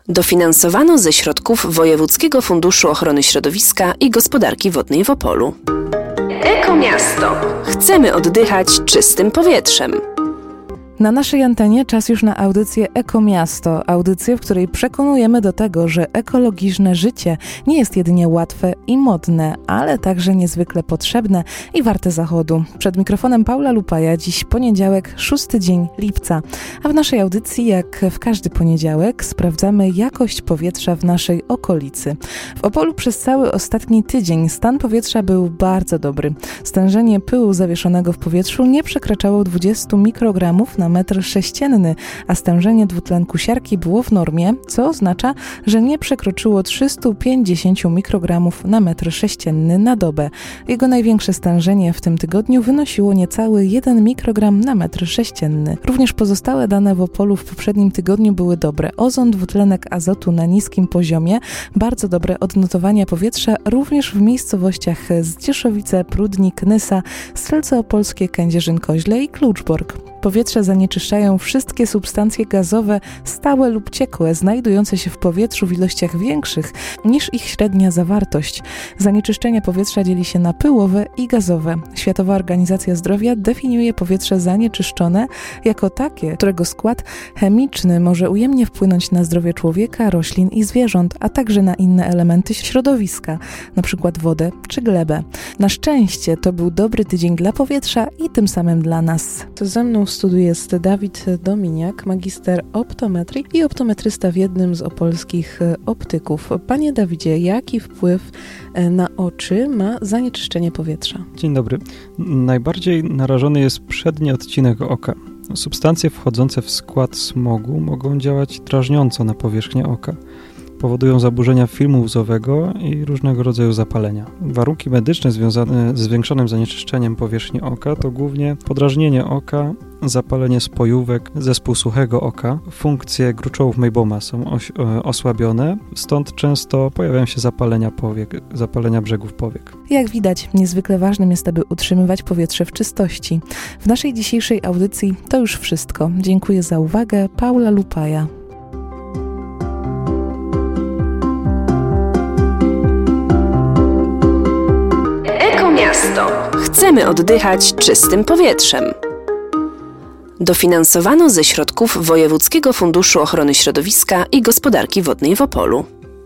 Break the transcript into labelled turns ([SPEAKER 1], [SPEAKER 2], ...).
[SPEAKER 1] Dofinansowano ze środków Wojewódzkiego Funduszu Ochrony Środowiska i Gospodarki Wodnej w Opolu. Ekomiasto. Chcemy oddychać czystym powietrzem.
[SPEAKER 2] Na naszej antenie czas już na audycję Ekomiasto. Audycję, w której przekonujemy do tego, że ekologiczne życie nie jest jedynie łatwe i modne, ale także niezwykle potrzebne i warte zachodu. Przed mikrofonem Paula Lupaja, dziś poniedziałek, 6 dzień lipca. A w naszej audycji, jak w każdy poniedziałek, sprawdzamy jakość powietrza w naszej okolicy. W Opolu przez cały ostatni tydzień stan powietrza był bardzo dobry. Stężenie pyłu zawieszonego w powietrzu nie przekraczało 20 mikrogramów na metr sześcienny, a stężenie dwutlenku siarki było w normie, co oznacza, że nie przekroczyło 350 mikrogramów na metr sześcienny na dobę. Jego największe stężenie w tym tygodniu wynosiło niecały 1 mikrogram na metr sześcienny. Również pozostałe dane w Opolu w poprzednim tygodniu były dobre. Ozon, dwutlenek azotu na niskim poziomie, bardzo dobre odnotowania powietrza również w miejscowościach Zdzieszowice, Prudnik, Nysa, Strzelce Opolskie, Kędzierzyn-Koźle i Kluczbork. Powietrze zanieczyszczają wszystkie substancje gazowe, stałe lub ciekłe, znajdujące się w powietrzu w ilościach większych niż ich średnia zawartość. Zanieczyszczenie powietrza dzieli się na pyłowe i gazowe. Światowa Organizacja Zdrowia definiuje powietrze zanieczyszczone jako takie, którego skład chemiczny może ujemnie wpłynąć na zdrowie człowieka, roślin i zwierząt, a także na inne elementy środowiska, np. wodę czy glebę. Na szczęście to był dobry tydzień dla powietrza i tym samym dla nas. Ze mną w studiu jest Dawid Dominiak, magister optometrii i optometrysta w jednym z opolskich optyków. Panie Dawidzie, jaki wpływ na oczy ma zanieczyszczenie powietrza?
[SPEAKER 3] Dzień dobry. Najbardziej narażony jest przedni odcinek oka. Substancje wchodzące w skład smogu mogą działać drażniąco na powierzchnię oka. Powodują zaburzenia filmu łzowego i różnego rodzaju zapalenia. Warunki medyczne związane z zwiększonym zanieczyszczeniem powierzchni oka to głównie podrażnienie oka, zapalenie spojówek, zespół suchego oka. Funkcje gruczołów Mayboma są osłabione, stąd często pojawiają się zapalenia powiek, zapalenia brzegów powiek.
[SPEAKER 2] Jak widać, niezwykle ważnym jest, aby utrzymywać powietrze w czystości. W naszej dzisiejszej audycji to już wszystko. Dziękuję za uwagę. Paula Lupaja.
[SPEAKER 1] Miasto. Chcemy oddychać czystym powietrzem. Dofinansowano ze środków Wojewódzkiego Funduszu Ochrony Środowiska i Gospodarki Wodnej w Opolu.